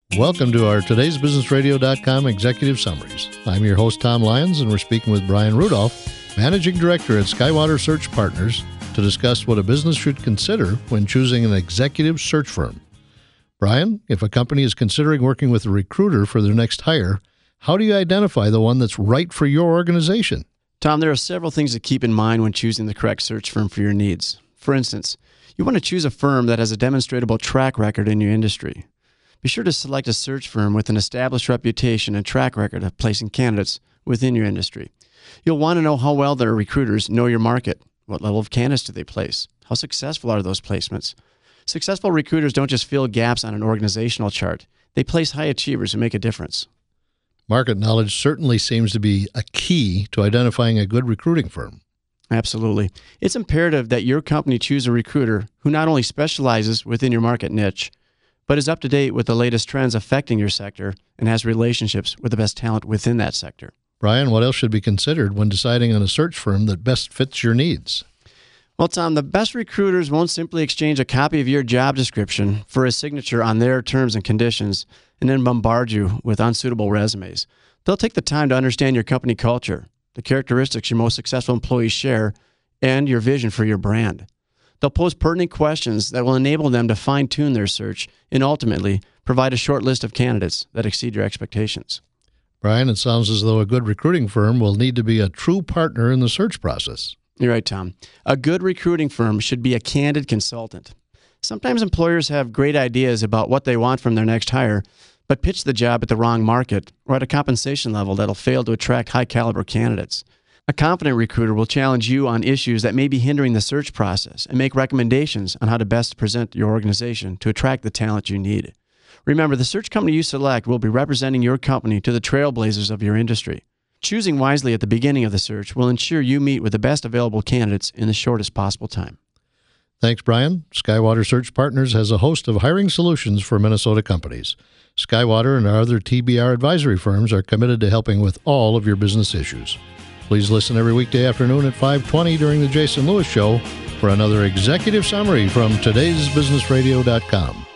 Welcome to our Today's BusinessRadio.com Executive Summaries. I'm your host, Tom Lyons, and we're speaking with Brian Rudolph, Managing Director at Skywater Search Partners, to discuss what a business should consider when choosing an executive search firm. Brian, if a company is considering working with a recruiter for their next hire, how do you identify the one that's right for your organization? Tom, there are several things to keep in mind when choosing the correct search firm for your needs. For instance, you want to choose a firm that has a demonstrable track record in your industry. Be sure to select a search firm with an established reputation and track record of placing candidates within your industry. You'll want to know how well their recruiters know your market. What level of candidates do they place? How successful are those placements? Successful recruiters don't just fill gaps on an organizational chart. They place high achievers who make a difference. Market knowledge certainly seems to be a key to identifying a good recruiting firm. Absolutely. It's imperative that your company choose a recruiter who not only specializes within your market niche, but is up to date with the latest trends affecting your sector and has relationships with the best talent within that sector. Brian, what else should be considered when deciding on a search firm that best fits your needs? Well, Tom, the best recruiters won't simply exchange a copy of your job description for a signature on their terms and conditions and then bombard you with unsuitable resumes. They'll take the time to understand your company culture, the characteristics your most successful employees share, and your vision for your brand. They'll pose pertinent questions that will enable them to fine-tune their search and ultimately provide a short list of candidates that exceed your expectations. Brian, it sounds as though a good recruiting firm will need to be a true partner in the search process. You're right, Tom. A good recruiting firm should be a candid consultant. Sometimes employers have great ideas about what they want from their next hire, but pitch the job at the wrong market or at a compensation level that'll fail to attract high-caliber candidates. A confident recruiter will challenge you on issues that may be hindering the search process and make recommendations on how to best present your organization to attract the talent you need. Remember, the search company you select will be representing your company to the trailblazers of your industry. Choosing wisely at the beginning of the search will ensure you meet with the best available candidates in the shortest possible time. Thanks, Brian. Skywater Search Partners has a host of hiring solutions for Minnesota companies. Skywater and our other TBR advisory firms are committed to helping with all of your business issues. Please listen every weekday afternoon at 5:20 during the Jason Lewis Show for another executive summary from today'sbusinessradio.com.